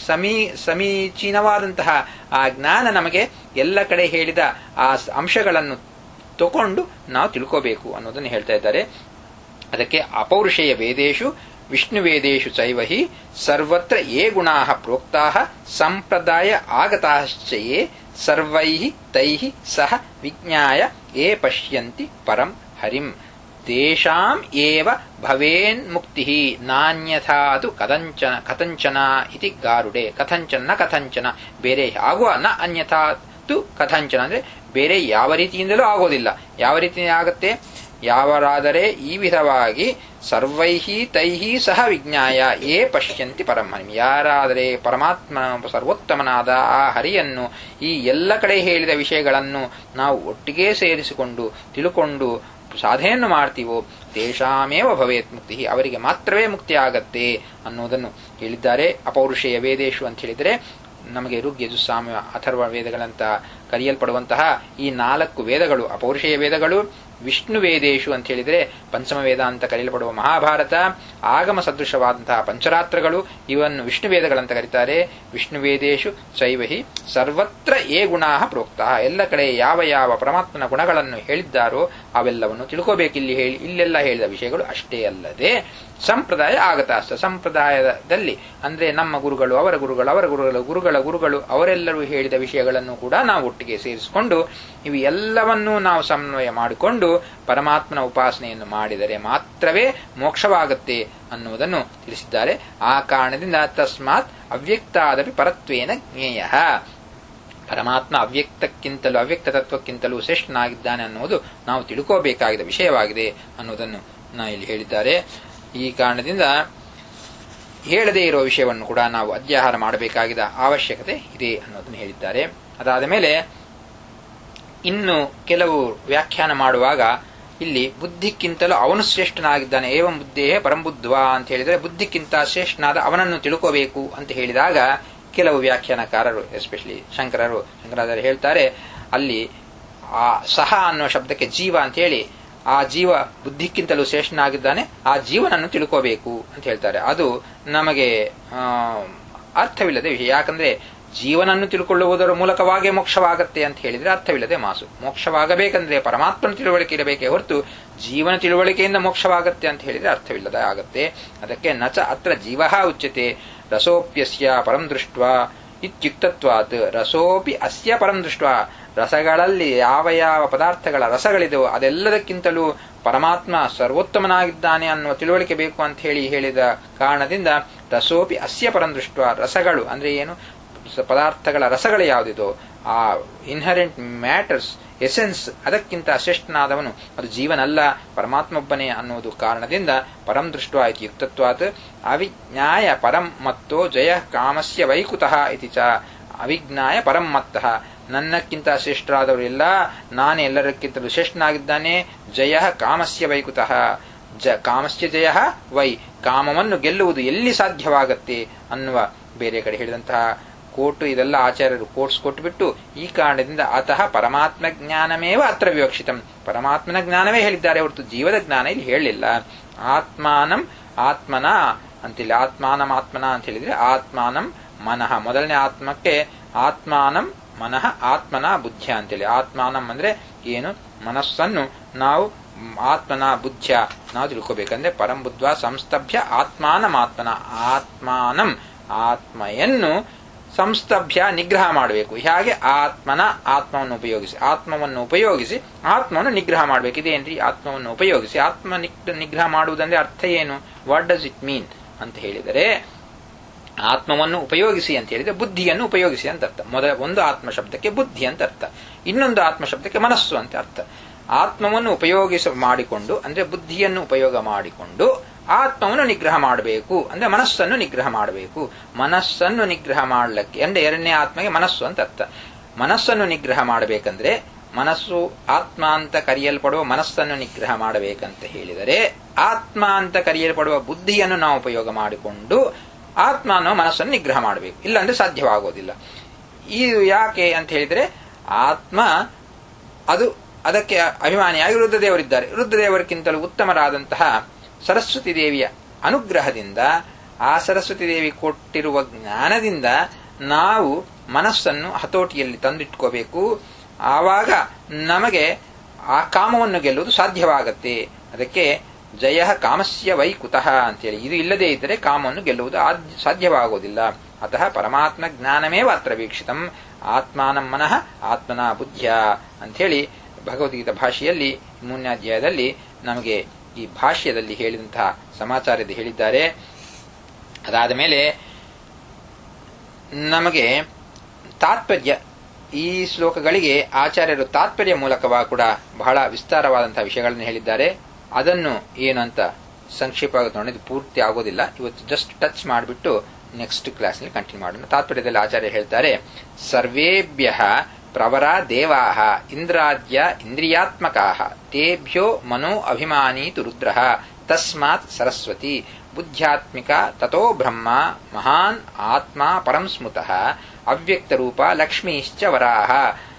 ಸಮೀಚೀನವಾದಂತಹ ಆ ಜ್ಞಾನ ನಮಗೆ ಎಲ್ಲ ಕಡೆ ಹೇಳಿದ ಆ ಅಂಶಗಳನ್ನು ತಕೊಂಡು ನಾವು ತಿಳ್ಕೋಬೇಕು ಅನ್ನೋದನ್ನು ಹೇಳ್ತಾ ಇದ್ದಾರೆ. ಅದಕ್ಕೆ ಅಪೌರುಷೇಯ ವೇದೇಶು ವಿಷ್ಣುವೇದೇಷು ಚೈವ ಹಿ ಸರ್ವತ್ರ ಯೇ ಗುಣಾಃ ಪ್ರೋಕ್ತಾಃ ಸಂಪ್ರದಾಯ ಆಗತಾಶ್ಚಯೇ ಸರ್ವೈಃ ತೈಃ ಸಹ ವಿಜ್ಞಾಯ ಯೇ ಪಶ್ಯಂತಿ ಪರಂ ಹರಿಂ ತೇಷಾಂ ಏವ ಭವೇನ್ಮುಕ್ತಿಃ ನಾನ್ಯಥಾತು ಕಥಂಚನ ಇತಿ ಗಾರುಡೆ. ಕಥಂಚನ ನ ಕಥಂಚನ, ಬೇರೆ ಆಗುವ, ನ ಅನ್ಯಥಾತು ಕಥಂಚನ ಅಂದ್ರೆ ಬೇರೆ ಯಾವ ರೀತಿಯಿಂದಲೂ ಆಗೋದಿಲ್ಲ. ಯಾವ ರೀತಿಯಿಂದ ಆಗುತ್ತೆ? ಯಾವರಾದರೆ ಈ ವಿಧವಾಗಿ ಸರ್ವೈಹಿ ತೈಹಿ ಸಹ ವಿಜ್ಞಾಯ ಯೇ ಪಶ್ಯಂತಿ ಪರಮಹರಿಂ, ಯಾರಾದರೆ ಪರಮಾತ್ಮ ಸರ್ವೋತ್ತಮನಾದ ಆ ಹರಿಯನ್ನು ಈ ಎಲ್ಲ ಕಡೆ ಹೇಳಿದ ವಿಷಯಗಳನ್ನು ನಾವು ಒಟ್ಟಿಗೆ ಸೇರಿಸಿಕೊಂಡು ತಿಳುಕೊಂಡು ಸಾಧನೆಯನ್ನು ಮಾಡ್ತೀವೋ ತೇಷಾಮೇವ ಭವೇತ್ ಮುಕ್ತಿ, ಅವರಿಗೆ ಮಾತ್ರವೇ ಮುಕ್ತಿ ಆಗತ್ತೆ ಅನ್ನೋದನ್ನು ಹೇಳಿದ್ದಾರೆ. ಅಪೌರುಷೇಯ ವೇದೇಶು ಅಂತ ಹೇಳಿದರೆ ನಮಗೆ ಋಗ್ ಯಜುಸ್ಸಾಮ ಅಥರ್ವ ವೇದಗಳಂತ ಕರೆಯಲ್ಪಡುವಂತಹ ಈ 4 ವೇದಗಳು ಅಪೌರುಷೇಯ ವೇದಗಳು. ವಿಷ್ಣು ವೇದೇಶು ಅಂತ ಹೇಳಿದರೆ ಪಂಚಮ ವೇದ ಅಂತ ಕರೆಯಲ್ಪಡುವ ಮಹಾಭಾರತ, ಆಗಮ ಸದೃಶವಾದಂತಹ ಪಂಚರಾತ್ರಗಳು, ಇವನ್ನು ವಿಷ್ಣು ವೇದಗಳಂತ ಕರೀತಾರೆ. ವಿಷ್ಣು ವೇದೇಶು ಚೈವಹಿ ಸರ್ವತ್ರ ಯೇ ಗುಣಾಃ ಪ್ರೋಕ್ತಾಃ, ಎಲ್ಲ ಕಡೆ ಯಾವ ಯಾವ ಪರಮಾತ್ಮನ ಗುಣಗಳನ್ನು ಹೇಳಿದ್ದಾರೋ ಅವೆಲ್ಲವನ್ನು ತಿಳ್ಕೋಬೇಕಿಲ್ಲಿ. ಇಲ್ಲೆಲ್ಲ ಹೇಳಿದ ವಿಷಯಗಳು ಅಷ್ಟೇ ಅಲ್ಲದೆ ಸಂಪ್ರದಾಯ ಆಗತಾಸ್ತ, ಸಂಪ್ರದಾಯದಲ್ಲಿ ಅಂದ್ರೆ ನಮ್ಮ ಗುರುಗಳು, ಅವರ ಗುರುಗಳು, ಅವರ ಗುರುಗಳು, ಗುರುಗಳ ಗುರುಗಳು ಅವರೆಲ್ಲರೂ ಹೇಳಿದ ವಿಷಯಗಳನ್ನು ಕೂಡ ನಾವು ಒಟ್ಟಿಗೆ ಸೇರಿಸಿಕೊಂಡು ಇವು ಎಲ್ಲವನ್ನೂ ನಾವು ಸಮನ್ವಯ ಮಾಡಿಕೊಂಡು ಪರಮಾತ್ಮನ ಉಪಾಸನೆಯನ್ನು ಮಾಡಿದರೆ ಮಾತ್ರವೇ ಮೋಕ್ಷವಾಗುತ್ತೆ ಅನ್ನುವುದನ್ನು ತಿಳಿಸಿದ್ದಾರೆ. ಆ ಕಾರಣದಿಂದ ತಸ್ಮಾತ್ ಅವ್ಯಕ್ತಾದಪಿ ಪರತ್ವೇನ ಜ್ಞೇಯ, ಪರಮಾತ್ಮ ಅವ್ಯಕ್ತಕ್ಕಿಂತಲೂ ಅವ್ಯಕ್ತ ತತ್ವಕ್ಕಿಂತಲೂ ಶ್ರೇಷ್ಠನಾಗಿದ್ದಾನೆ ಅನ್ನುವುದು ನಾವು ತಿಳ್ಕೋಬೇಕಾಗಿದ್ದ ವಿಷಯವಾಗಿದೆ ಅನ್ನುವುದನ್ನು ಇಲ್ಲಿ ಹೇಳಿದ್ದಾರೆ. ಈ ಕಾರಣದಿಂದ ಹೇಳದೇ ಇರುವ ವಿಷಯವನ್ನು ಕೂಡ ನಾವು ಅಧ್ಯಾಹಾರ ಮಾಡಬೇಕಾಗಿದ್ದ ಅವಶ್ಯಕತೆ ಇದೆ ಅನ್ನೋದನ್ನು ಹೇಳಿದ್ದಾರೆ. ಅದಾದ ಮೇಲೆ ಇನ್ನು ಕೆಲವು ವ್ಯಾಖ್ಯಾನ ಮಾಡುವಾಗ ಇಲ್ಲಿ ಬುದ್ಧಿಕ್ಕಿಂತಲೂ ಅವನು ಶ್ರೇಷ್ಠನಾಗಿದ್ದಾನೆ, ಏವಂ ಬುದ್ಧೇ ಪರಂಬುದ್ಧ್ವಾ ಅಂತ ಹೇಳಿದರೆ ಬುದ್ಧಿಕ್ಕಿಂತ ಶ್ರೇಷ್ಠನಾದ ಅವನನ್ನು ತಿಳ್ಕೋಬೇಕು ಅಂತ ಹೇಳಿದಾಗ ಕೆಲವು ವ್ಯಾಖ್ಯಾನಕಾರರು ಎಸ್ಪೆಷಲಿ ಶಂಕರಾಚಾರ್ಯರು ಹೇಳ್ತಾರೆ, ಅಲ್ಲಿ ಆ ಸಹ ಅನ್ನುವ ಶಬ್ದಕ್ಕೆ ಜೀವ ಅಂತ ಹೇಳಿ ಆ ಜೀವ ಬುದ್ಧಿಕ್ಕಿಂತಲೂ ಶ್ರೇಷ್ಠನಾಗಿದ್ದಾನೆ, ಆ ಜೀವನನ್ನು ತಿಳ್ಕೋಬೇಕು ಅಂತ ಹೇಳ್ತಾರೆ. ಅದು ನಮಗೆ ಅರ್ಥವಿಲ್ಲದೆ ವಿಷಯ. ಯಾಕಂದ್ರೆ ಜೀವನನ್ನು ತಿಳ್ಕೊಳ್ಳುವುದರ ಮೂಲಕವಾಗಿ ಮೋಕ್ಷವಾಗತ್ತೆ ಅಂತ ಹೇಳಿದ್ರೆ ಅರ್ಥವಿಲ್ಲದೆ ಮಾಸು. ಮೋಕ್ಷವಾಗಬೇಕಂದ್ರೆ ಪರಮಾತ್ಮನ ತಿಳುವಳಿಕೆ ಇರಬೇಕೇ ಹೊರತು ಜೀವನ ತಿಳುವಳಿಕೆಯಿಂದ ಮೋಕ್ಷವಾಗತ್ತೆ ಅಂತ ಹೇಳಿದ್ರೆ ಅರ್ಥವಿಲ್ಲದೆ ಆಗತ್ತೆ. ಅದಕ್ಕೆ ನಚ ಅತ್ರ ಜೀವ ಉಚ್ಯತೆ ರಸೋಪ್ಯಸ್ಯ ಪರಂ ದೃಷ್ಟ್ವಾ ಇತ್ಯುಕ್ತತ್ವಾತ್, ರಸೋಪಿ ಅಸ್ಯ ಪರಂ ದೃಷ್ಟ್ವಾ, ರಸಗಳಲ್ಲಿ ಯಾವ ಯಾವ ಪದಾರ್ಥಗಳ ರಸಗಳಿದೆಯೋ ಅದೆಲ್ಲದಕ್ಕಿಂತಲೂ ಪರಮಾತ್ಮ ಸರ್ವೋತ್ತಮನಾಗಿದ್ದಾನೆ ಅನ್ನುವ ತಿಳುವಳಿಕೆ ಬೇಕು ಅಂತ ಹೇಳಿದ ಕಾರಣದಿಂದ ರಸೋಪಿ ಅಸ್ಯ ಪರಂ ದೃಷ್ಟ್ವಾ, ರಸಗಳು ಅಂದ್ರೆ ಏನು, ಪದಾರ್ಥಗಳ ರಸಗಳು ಯಾವುದಿದೋ ಆ ಇನ್ಹರೆಂಟ್ ಮ್ಯಾಟರ್ಸ್ ಎಸೆನ್ಸ್ ಅದಕ್ಕಿಂತ ಶ್ರೇಷ್ಠನಾದವನು ಅದು ಜೀವನಲ್ಲ, ಪರಮಾತ್ಮೊಬ್ಬನೇ ಅನ್ನುವುದು ಕಾರಣದಿಂದ ಪರಂ ದೃಷ್ಟ್ವಾ ಇತಿ ಯುಕ್ತತ್ವಾತ್ ಅವಿಜ್ಞಾಯ ಪರಂ ಮತ್ತೋ ಜಯ ಕಾಮಸ್ಯ ವೈಕುತಃ ಇತಿ ಚ, ಅವಿಜ್ಞಾಯ ಪರಂ ಮತ್ತಃ, ನನ್ನಕ್ಕಿಂತ ಶ್ರೇಷ್ಠರಾದವರೆಲ್ಲ ನಾನೇ ಎಲ್ಲರಕ್ಕಿಂತಲೂ ಶ್ರೇಷ್ಠನಾಗಿದ್ದಾನೆ. ಜಯ ಕಾಮಸ್ಯ ವೈಕುತಃ, ಕಾಮಸ್ಯ ಜಯ ವೈ, ಕಾಮವನ್ನು ಗೆಲ್ಲುವುದು ಎಲ್ಲಿ ಸಾಧ್ಯವಾಗತ್ತೆ ಅನ್ನುವ ಬೇರೆ ಕಡೆ ಹೇಳಿದಂತಹ ಕೋಟು ಇದೆಲ್ಲ ಆಚಾರ್ಯರು ಕೋಟ್ಸ್ ಕೊಟ್ಟುಬಿಟ್ಟು ಈ ಕಾರಣದಿಂದ ಅತಃ ಪರಮಾತ್ಮ ಜ್ಞಾನಮೇವ ಅತ್ರ ವಿವಕ್ಷಿತಂ, ಪರಮಾತ್ಮನ ಜ್ಞಾನವೇ ಹೇಳಿದ್ದಾರೆ ಹೊರತು ಜೀವದ ಜ್ಞಾನ ಇಲ್ಲಿ ಹೇಳಲಿಲ್ಲ. ಆತ್ಮಾನಂ ಆತ್ಮನ ಅಂತೇಳಿ ಆತ್ಮಾನಂ ಆತ್ಮನ ಅಂತ ಹೇಳಿದ್ರೆ ಆತ್ಮಾನಂ ಮನಃ, ಮೊದಲನೇ ಆತ್ಮಕ್ಕೆ ಆತ್ಮಾನಂ ಮನಃ ಆತ್ಮನ ಬುದ್ಧ್ಯ ಅಂತೇಳಿ. ಆತ್ಮಾನಂ ಅಂದ್ರೆ ಏನು, ಮನಸ್ಸನ್ನು ನಾವು ಆತ್ಮನ ಬುದ್ಧ್ಯ ನಾವು ತಿಳ್ಕೋಬೇಕಂದ್ರೆ ಪರಂ ಬುದ್ಧ್ವಾ ಸಂಸ್ತಭ್ಯ ಆತ್ಮಾನಮಾತ್ಮನ, ಆತ್ಮಾನಂ ಆತ್ಮೆಯನ್ನು ಸಂಸ್ತಭ್ಯ ನಿಗ್ರಹ ಮಾಡಬೇಕು. ಹಾಗೆ ಆತ್ಮವನ್ನು ಉಪಯೋಗಿಸಿ ಆತ್ಮವನ್ನು ನಿಗ್ರಹ ಮಾಡಬೇಕು. ಇದೇನ್ರಿ ಆತ್ಮವನ್ನು ಉಪಯೋಗಿಸಿ ಆತ್ಮ ನಿಗ್ರಹ ಮಾಡುವುದಂದ್ರೆ ಅರ್ಥ ಏನು, ವಾಟ್ ಡಸ್ ಇಟ್ ಮೀನ್ ಅಂತ ಹೇಳಿದರೆ, ಆತ್ಮವನ್ನು ಉಪಯೋಗಿಸಿ ಅಂತ ಹೇಳಿದ್ರೆ ಬುದ್ಧಿಯನ್ನು ಉಪಯೋಗಿಸಿ ಅಂತ ಅರ್ಥ. ಒಂದು ಆತ್ಮ ಶಬ್ದಕ್ಕೆ ಬುದ್ಧಿ ಅಂತ ಅರ್ಥ, ಇನ್ನೊಂದು ಆತ್ಮ ಶಬ್ದಕ್ಕೆ ಮನಸ್ಸು ಅಂತ ಅರ್ಥ. ಆತ್ಮವನ್ನು ಮಾಡಿಕೊಂಡು ಅಂದ್ರೆ ಬುದ್ಧಿಯನ್ನು ಉಪಯೋಗ ಮಾಡಿಕೊಂಡು ಆತ್ಮವನ್ನು ನಿಗ್ರಹ ಮಾಡಬೇಕು ಅಂದ್ರೆ ಮನಸ್ಸನ್ನು ನಿಗ್ರಹ ಮಾಡಬೇಕು. ಮನಸ್ಸನ್ನು ನಿಗ್ರಹ ಮಾಡಲಿಕ್ಕೆ ಅಂದ್ರೆ ಎರಡನೇ ಆತ್ಮಗೆ ಮನಸ್ಸು ಅಂತ ಅರ್ಥ. ಮನಸ್ಸನ್ನು ನಿಗ್ರಹ ಮಾಡಬೇಕಂದ್ರೆ ಮನಸ್ಸು ಆತ್ಮ ಅಂತ ಕರೆಯಲ್ಪಡುವ ಮನಸ್ಸನ್ನು ನಿಗ್ರಹ ಮಾಡಬೇಕಂತ ಹೇಳಿದರೆ ಆತ್ಮ ಅಂತ ಕರೆಯಲ್ಪಡುವ ಬುದ್ಧಿಯನ್ನು ನಾವು ಉಪಯೋಗ ಮಾಡಿಕೊಂಡು ಆತ್ಮ ಅನ್ನೋ ಮನಸ್ಸನ್ನು ನಿಗ್ರಹ ಮಾಡಬೇಕು, ಇಲ್ಲಾಂದ್ರೆ ಸಾಧ್ಯವಾಗೋದಿಲ್ಲ. ಇದು ಯಾಕೆ ಅಂತ ಹೇಳಿದ್ರೆ ಆತ್ಮ ಅದಕ್ಕೆ ಅಭಿಮಾನಿಯಾಗಿ ರುದ್ರದೇವರಿದ್ದಾರೆ. ರುದ್ರದೇವರಿಗಿಂತಲೂ ಉತ್ತಮರಾದಂತಹ ಸರಸ್ವತಿ ದೇವಿಯ ಅನುಗ್ರಹದಿಂದ ಆ ಸರಸ್ವತಿ ದೇವಿ ಕೊಟ್ಟಿರುವ ಜ್ಞಾನದಿಂದ ನಾವು ಮನಸ್ಸನ್ನು ಹತೋಟಿಯಲ್ಲಿ ತಂದಿಟ್ಕೋಬೇಕು. ಆವಾಗ ನಮಗೆ ಆ ಕಾಮವನ್ನು ಗೆಲ್ಲುವುದು ಸಾಧ್ಯವಾಗತ್ತೆ. ಅದಕ್ಕೆ ಜಯ ಕಾಮಸ್ಯ ವೈ ಕುತಃ ಅಂತೇಳಿ ಇದು ಇಲ್ಲದೇ ಇದ್ದರೆ ಕಾಮವನ್ನು ಗೆಲ್ಲುವುದು ಸಾಧ್ಯವಾಗುವುದಿಲ್ಲ. ಅತಃ ಪರಮಾತ್ಮ ಜ್ಞಾನಮೇವ ಅತ್ರ ವೀಕ್ಷಿತಂ ಆತ್ಮಾನಂ ಮನಃ ಆತ್ಮನ ಬುದ್ಧ್ಯ ಅಂಥೇಳಿ ಭಗವದ್ಗೀತಾ ಭಾಷೆಯಲ್ಲಿ 3ನೇ ಅಧ್ಯಾಯದಲ್ಲಿ ನಮಗೆ ಈ ಭಾಷ್ಯದಲ್ಲಿ ಹೇಳಿದಂತಹ ಸಮಾಚಾರದ ಹೇಳಿದ್ದಾರೆ. ಅದಾದ ಮೇಲೆ ನಮಗೆ ತಾತ್ಪರ್ಯ ಈ ಶ್ಲೋಕಗಳಿಗೆ ಆಚಾರ್ಯರು ತಾತ್ಪರ್ಯ ಮೂಲಕವಾಗಿ ಕೂಡ ಬಹಳ ವಿಸ್ತಾರವಾದಂತಹ ವಿಷಯಗಳನ್ನು ಹೇಳಿದ್ದಾರೆ. ಅದನ್ನು ಏನು ಅಂತ ಸಂಕ್ಷೇಪವಾಗಿ ನೋಡಿದ್ದು ಪೂರ್ತಿ ಆಗೋದಿಲ್ಲ. ಇವತ್ತು ಜಸ್ಟ್ ಟಚ್ ಮಾಡಿಬಿಟ್ಟು ನೆಕ್ಸ್ಟ್ ಕ್ಲಾಸ್ನಲ್ಲಿ ಕಂಟಿನ್ಯೂ ಮಾಡೋಣ. ತಾತ್ಪರ್ಯದಲ್ಲಿ ಆಚಾರ್ಯ ಹೇಳ್ತಾರೆ, ಸರ್ವೇಭ್ಯ ಪ್ರವರಾ ದೇವಾಃ ಇಂದ್ರಾದ್ಯ ಇಂದ್ರಿಯಾತ್ಮಕಾಃ ತೇಭ್ಯೋ ಮನೋ ಅಭಿಮಾನೀತು ರುದ್ರಃ ತಸ್ಮಾತ್ ಸರಸ್ವತಿ ಬುದ್ಧ್ಯಾತ್ಮಿಕ ತಥೋ ಬ್ರಹ್ಮ ಮಹಾನ್ ಆತ್ಮ ಪರಂ ಸ್ಮೃತಃ ಅವ್ಯಕ್ತರೂಪ ಲಕ್ಷ್ಮೀಶ್ಚ ವರಾಹ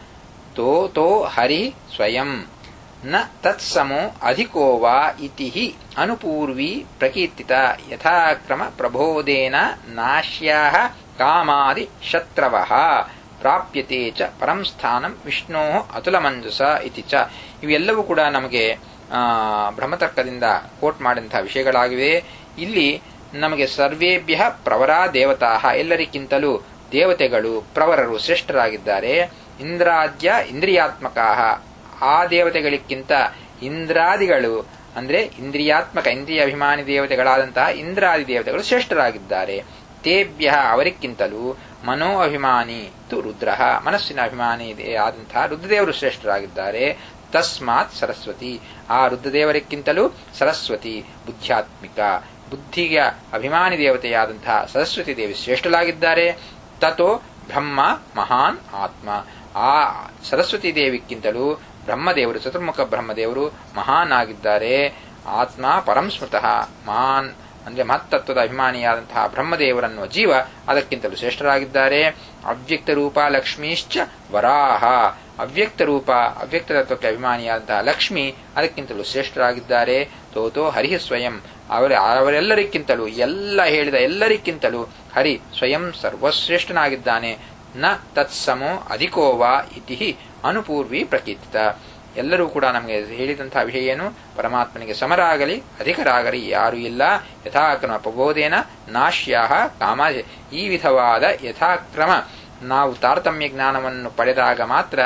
ತೋ ಹರಿ ಸ್ವಯಂ ನ ತತ್ಸಮೋ ಅಧಿಕೋ ವಾ ಇತಿ ಅನುಪೂರ್ವಿ ಪ್ರಕೀರ್ತಿತ ಯಥಾಕ್ರಮ ಪ್ರಬೋಧೇನ ನಾಶ್ಯಾಃ ಕಾಮಾದಿ ಶತ್ರವಃ ಪ್ರಾಪ್ಯತೆ ಚ ಪರಂ ಸ್ಥಾನಂ ವಿಷ್ಣೋ ಅತುಲಮಂಜಸ ಇತಿ ಚ. ಇವೆಲ್ಲವೂ ಕೂಡ ನಮಗೆ ಬ್ರಹ್ಮತರ್ಕದಿಂದ ಕೋಟ್ ಮಾಡಿದಂತಹ ವಿಷಯಗಳಾಗಿವೆ. ಇಲ್ಲಿ ನಮಗೆ ಸರ್ವೇಭ್ಯ ಪ್ರವರಾ ದೇವತಾಃ ಎಲ್ಲರಿಗಿಂತಲೂ ದೇವತೆಗಳು ಪ್ರವರರು ಶ್ರೇಷ್ಠರಾಗಿದ್ದಾರೆ. ಇಂದ್ರಾದ್ಯ ಇಂದ್ರಿಯಾತ್ಮಕಾಃ ಆ ದೇವತೆಗಳಿಗಿಂತ ಇಂದ್ರಾದಿಗಳು ಅಂದ್ರೆ ಇಂದ್ರಿಯಾತ್ಮಕ ಇಂದ್ರಿಯ ಅಭಿಮಾನಿ ದೇವತೆಗಳಾದಂತಹ ಇಂದ್ರಾದಿ ದೇವತೆಗಳು ಶ್ರೇಷ್ಠರಾಗಿದ್ದಾರೆ. ತೇಭ್ಯ ಅವರಿಗಿಂತಲೂ ಮನೋ ಅಭಿಮಾನಿ ತು ರುದ್ರ ಮನಸ್ಸಿನ ಅಭಿಮಾನಿ ಆದಂತಹ ರುದ್ರದೇವರು ಶ್ರೇಷ್ಠರಾಗಿದ್ದಾರೆ. ತಸ್ಮಾತ್ ಸರಸ್ವತಿ ಆ ರುದ್ರದೇವರಿಗಿಂತಲೂ ಸರಸ್ವತಿ ಬುದ್ಧ್ಯಾತ್ಮಿಕ ಬುದ್ಧಿಯ ಅಭಿಮಾನಿ ದೇವತೆಯಾದಂತಹ ಸರಸ್ವತಿ ದೇವಿ ಶ್ರೇಷ್ಠರಾಗಿದ್ದಾರೆ. ತಥೋ ಬ್ರಹ್ಮ ಮಹಾನ್ ಆತ್ಮ ಆ ಸರಸ್ವತಿ ದೇವಿಗಿಂತಲೂ ಬ್ರಹ್ಮದೇವರು ಚತುರ್ಮುಖ ಬ್ರಹ್ಮದೇವರು ಮಹಾನ್ ಆಗಿದ್ದಾರೆ. ಆತ್ಮ ಪರಂ ಸ್ಮೃತಃ ಮಹಾನ್ ಅಂದ್ರೆ ಮಹತ್ತತ್ವದ ಅಭಿಮಾನಿಯಾದಂತಹ ಬ್ರಹ್ಮದೇವರನ್ನುವ ಜೀವ ಅದಕ್ಕಿಂತಲೂ ಶ್ರೇಷ್ಠರಾಗಿದ್ದಾರೆ. ಅವ್ಯಕ್ತ ರೂಪ ಲಕ್ಷ್ಮೀಶ್ಚ ವರಾಹ ಅವ್ಯಕ್ತ ರೂಪ ಅವ್ಯಕ್ತ ತತ್ವಕ್ಕೆ ಅಭಿಮಾನಿಯಾದಂತಹ ಲಕ್ಷ್ಮಿ ಅದಕ್ಕಿಂತಲೂ ಶ್ರೇಷ್ಠರಾಗಿದ್ದಾರೆ. ತೋತೋ ಹರಿ ಸ್ವಯಂ ಅವರೆಲ್ಲರಿಗಿಂತಲೂ ಎಲ್ಲ ಹೇಳಿದ ಎಲ್ಲರಿಗಿಂತಲೂ ಹರಿ ಸ್ವಯಂ ಸರ್ವಶ್ರೇಷ್ಠನಾಗಿದ್ದಾನೆ. ನ ತತ್ಸಮೋ ಅಧಿಕೋವಾ ಇತಿ ಅನುಪೂರ್ವಿ ಪ್ರಕೀರ್ತಿತ. ಎಲ್ಲರೂ ಕೂಡ ನಮಗೆ ಹೇಳಿದಂತಹ ವಿಷಯ ಏನು, ಪರಮಾತ್ಮನಿಗೆ ಸಮರಾಗಲಿ ಅಧಿಕರಾಗಲಿ ಯಾರೂ ಇಲ್ಲ. ಯಥಾಕ್ರಮ ಪ್ರಬೋಧೇನ ನಾಶ್ಯಾಹ ಕಾಮ. ಈ ವಿಧವಾದ ಯಥಾಕ್ರಮ ನಾವು ತಾರತಮ್ಯ ಜ್ಞಾನವನ್ನು ಪಡೆದಾಗ ಮಾತ್ರ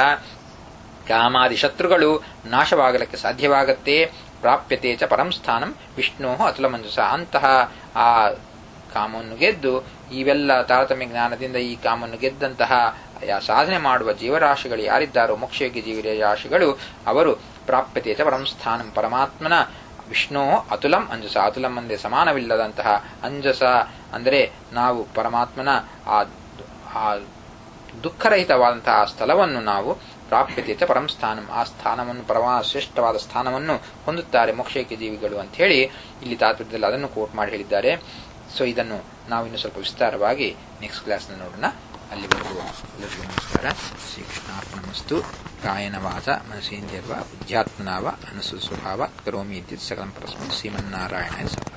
ಕಾಮಾದಿ ಶತ್ರುಗಳು ನಾಶವಾಗಲಿಕ್ಕೆ ಸಾಧ್ಯವಾಗತ್ತೆ. ಪ್ರಾಪ್ಯತೆ ಚ ಪರಂ ಸ್ಥಾನಂ ವಿಷ್ಣೋ ಅತುಲಮಂಜಸ. ಅಂತಹ ಆ ಕಾಮವನ್ನು ಗೆದ್ದು ಇವೆಲ್ಲ ತಾರತಮ್ಯ ಜ್ಞಾನದಿಂದ ಈ ಕಾಮವನ್ನು ಗೆದ್ದಂತಹ ಸಾಧನೆ ಮಾಡುವ ಜೀವರಾಶಿಗಳು ಯಾರಿದ್ದಾರೋ ಮೋಕ್ಷಯೋಗ್ಯ ಜೀವರಾಶಿಗಳು ಅವರು ಪ್ರಾಪ್ಯತೆ ಚ ಪರಂ ಸ್ಥಾನಂ ಪರಮಾತ್ಮನ ವಿಷ್ಣೋ ಅತುಲಂ ಅಂಜಸ. ಅತುಲಂ ಅಂದರೆ ಸಮಾನವಿಲ್ಲದಂತಹ ಅಂಜಸ ಅಂದರೆ ನಾವು ಪರಮಾತ್ಮನ ಆ ದುಃಖರಹಿತವಾದಂತಹ ಸ್ಥಳವನ್ನು ನಾವು ಪ್ರಾಪ್ಯತೆ ಚ ಪರಂ ಸ್ಥಾನಂ ಆ ಸ್ಥಾನವನ್ನು ಶ್ರೇಷ್ಠವಾದ ಸ್ಥಾನವನ್ನು ಹೊಂದುತ್ತಾರೆ ಮೋಕ್ಷಯೋಗ್ಯ ಜೀವಿಗಳು ಅಂತ ಹೇಳಿ ಇಲ್ಲಿ ತಾತ್ಪರ್ಯದಲ್ಲಿ ಅದನ್ನು ಕೋಟ್ ಮಾಡಿ ಹೇಳಿದ್ದಾರೆ. ಸೊ ಇದನ್ನು ನಾವು ಇನ್ನು ಸ್ವಲ್ಪ ವಿಸ್ತಾರವಾಗಿ ನೆಕ್ಸ್ಟ್ ಕ್ಲಾಸ್ನಲ್ಲಿ ನೋಡೋಣ. ಅಲ್ಲಿವರೆಗೂ ಎಲ್ಲರಿಗೂ ನಮಸ್ಕಾರ. ಶ್ರೀಕೃಷ್ಣಾರ್ಪಣಮಸ್ತು. ಕಾಯನ ವಾಚ ಮನಸೇಂದ್ರಿಯರ್ವ ಬುದ್ಧ್ಯಾತ್ಮನಾವ ಅನುಸು ಸ್ವಭಾವ ಕರೋಮಿ ಇತ್ಯುತ್ ಸಕಲಂ ಪರಸ್ಮೈ ಶ್ರೀಮನ್ನಾರಾಯಣ.